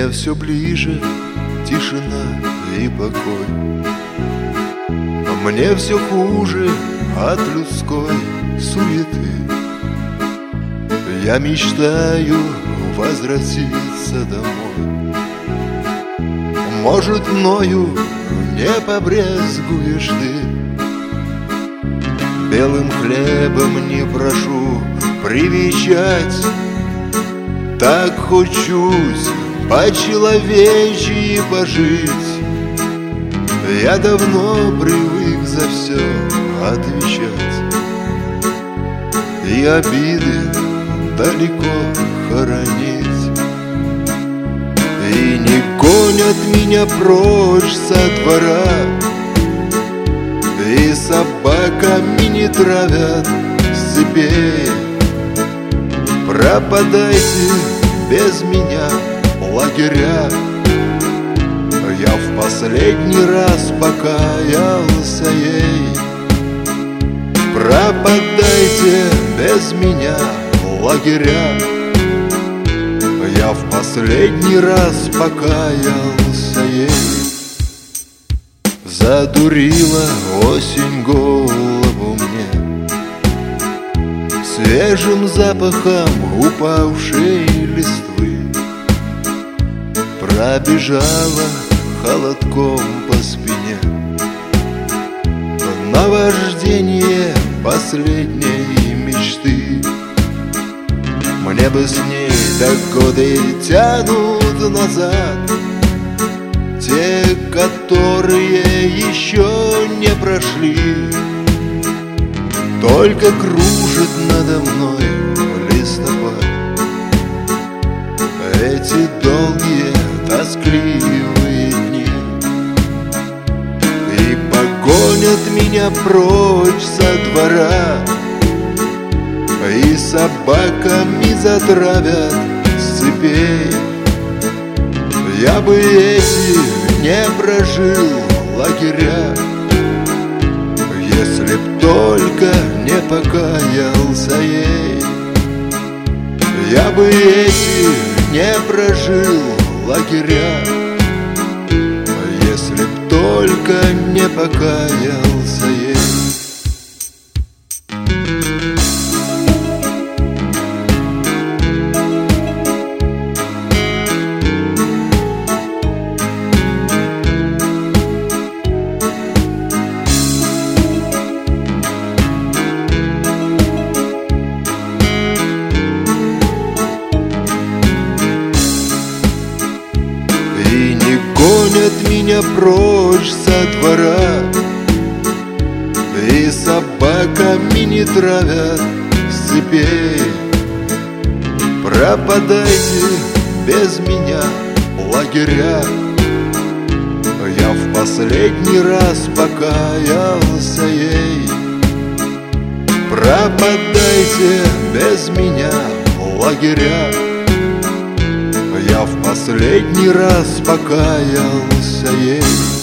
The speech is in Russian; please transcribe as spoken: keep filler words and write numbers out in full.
Мне все ближе тишина и покой, мне все хуже от людской суеты. Я мечтаю возвратиться домой. Может, мною не побрезгуешь ты, белым хлебом не прошу привечать. Так хочусь по-человечьи пожить. Я давно привык за все отвечать и обиды далеко хоронить. И не гонят меня прочь со двора, и собаками не травят с цепей. Пропадайте без меня, лагеря. Я в последний раз покаялся ей. Пропадайте без меня, лагеря. Я в последний раз покаялся ей. Задурила осень голову мне свежим запахом упавшей листвы. Пробежала холодком по спине наваждение последней мечты. Мне бы с ней, так годы тянут назад, те, которые еще не прошли. Только кружит надо мной листопад, эти долгие тоскливые дни, и погонят меня прочь со двора, и собаками затравят с цепей. Я бы эти не прожил лагеря, если б только не покаялся ей. Я бы эти не прожил лагеря, если б только не покаялся ей. И не гонят меня прочь со двора, и собаками не травят с цепей. Пропадайте без меня, лагеря. Я в последний раз покаялся ей. Пропадайте без меня, лагеря. Я в последний раз покаялся ей.